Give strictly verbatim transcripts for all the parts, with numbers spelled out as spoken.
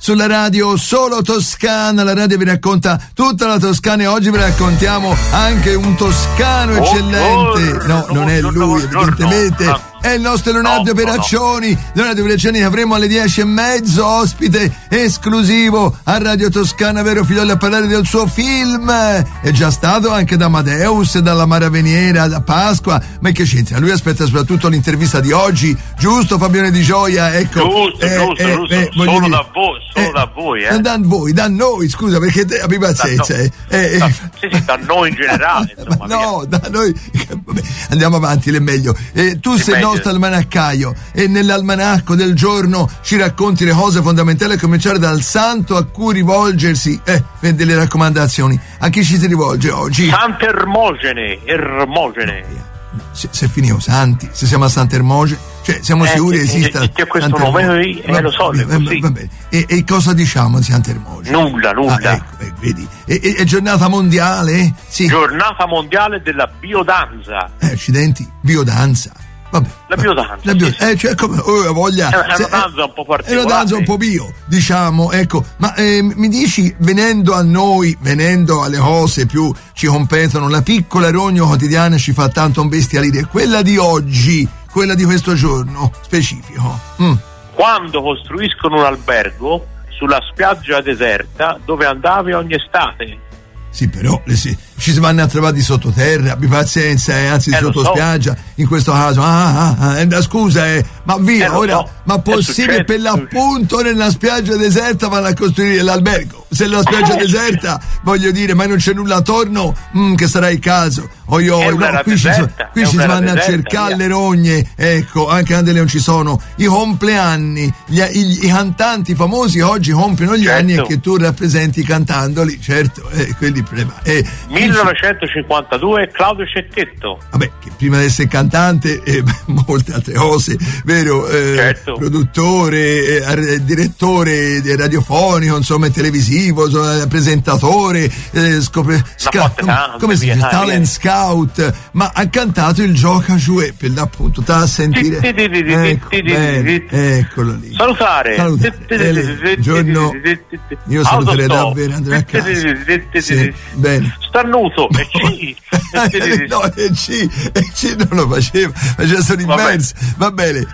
sulla radio Solo Toscana. La radio vi racconta tutta la Toscana e oggi vi raccontiamo anche un toscano eccellente. No, non è lui, evidentemente. È il nostro Leonardo no, Peraccioni. No. Leonardo Peraccioni che avremo alle dieci e mezzo, ospite esclusivo a Radio Toscana, vero figliolo, a parlare del suo film. È già stato anche da Amadeus, dalla Maraveniera, da Pasqua. Ma che c'entra? Lui aspetta soprattutto l'intervista di oggi, giusto Fabione Di Gioia? Ecco. Giusto, eh, giusto, eh, giusto. Eh, solo dire, da voi, solo eh, da voi, eh. Da voi, da noi, scusa, perché te abbi pazienza. Da, eh, eh, da, sì, sì, da noi in generale. Insomma, no, via. Da noi. Vabbè, andiamo avanti, l'è meglio. Eh, tu è sei il meglio. nostro almanaccaio e nell'almanacco del giorno ci racconti le cose fondamentali, a cominciare dal santo a cui rivolgersi, eh, per delle raccomandazioni. A chi ci si rivolge oggi? Sant'Ermogene, Ermogene. Se, se finiamo santi, se siamo a Sant'Ermogene, cioè siamo eh, sicuri che esista che questo nome qui, eh, lo so, va, così. Va bene. E, e cosa diciamo di Sant'Ermogene? Nulla, nulla. Ah, ecco, ecco, vedi. E, e, è giornata mondiale? Sì. Giornata mondiale della biodanza. Eh, accidenti, biodanza. Vabbè, la biodanza, la bio, sì, sì. eh, cioè come oh, voglia, è una se, danza un po' particolare, è una danza un po' bio, diciamo, ecco. Ma eh, mi dici, venendo a noi, venendo alle cose più ci competono, la piccola rogno quotidiana ci fa tanto un bestialire, quella di oggi, quella di questo giorno specifico. Mm. Quando costruiscono un albergo sulla spiaggia deserta dove andavi ogni estate. Sì, però le, sì, ci si vanno a trovare di sottoterra, abbi pazienza, eh, anzi di eh, sotto so. spiaggia, in questo caso. Ah, ah, ah, scusa, eh, ma via, eh, ora, so. ma possibile per l'appunto nella spiaggia deserta vanno a costruire l'albergo? Se la spiaggia deserta, voglio dire, ma non c'è nulla attorno, mm, che sarà il caso. Oh, io, no, qui ci, so, qui ci si vanno a cercare via. Le rogne, ecco, anche quando non ci sono i compleanni, gli, i, i cantanti famosi oggi compiono gli certo. anni e che tu rappresenti cantandoli, certo, eh, quelli prima. Eh, millenovecentocinquantadue Claudio Cecchetto. Vabbè, che prima di essere cantante e eh, molte altre cose, vero? Eh, certo. Produttore, eh, direttore radiofonico, insomma, televisivo, insomma, presentatore, eh, scopre, sca- come, come si dice? Talent scout, ma ha cantato il Gioca Jouet per l'appunto, sta a sentire. Ecco, bene, eccolo lì. Salutare. Salutare. Giorno, io saluterei davvero, andrei a casa. Sì, bene. Starnuto, e C. No, e C, e C non lo faceva, faceva solo immerso. Va bene.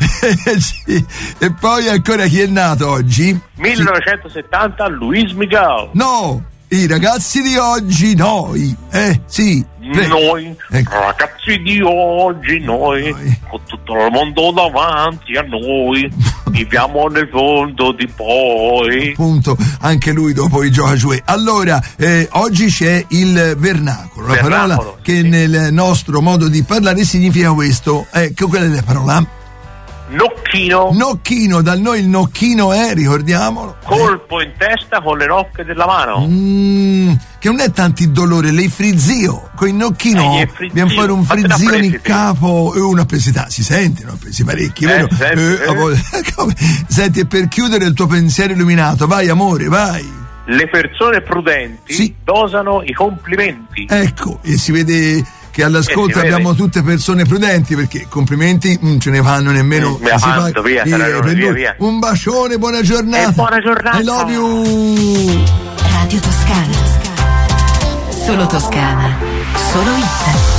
E poi ancora chi è nato oggi? millenovecentosettanta Luis Miguel. No, i ragazzi di oggi, noi, eh, sì. Prego. Noi, ecco. Ragazzi di oggi, noi, noi, con tutto il mondo davanti a noi, viviamo nel mondo di poi. Appunto, anche lui dopo i Gioca Jouet. Allora, eh, oggi c'è il vernacolo, la vernacolo, parola che sì. nel nostro modo di parlare significa questo. Ecco, qual è la parola? Nocchino. Nocchino, da noi il nocchino è, ricordiamolo. Colpo eh. in testa con le nocche della mano. Mm, che non è tanto il dolore, lei frizzio. Con il nocchino eh, dobbiamo fare un frizzio in capo e una pesità. Si sente, no? Presi parecchi, vero? Eh, senti, eh, eh. Senti, e per chiudere il tuo pensiero illuminato, vai amore, vai. Le persone prudenti sì. dosano i complimenti. Ecco, e si vede che all'ascolto eh, abbiamo tutte persone prudenti, perché complimenti non ce ne fanno nemmeno. Mm, si fatto, via, via, ragione, via, via. Un bacione, buona giornata. E buona giornata. I love you. Radio Toscana. Solo Toscana. Solo Ita.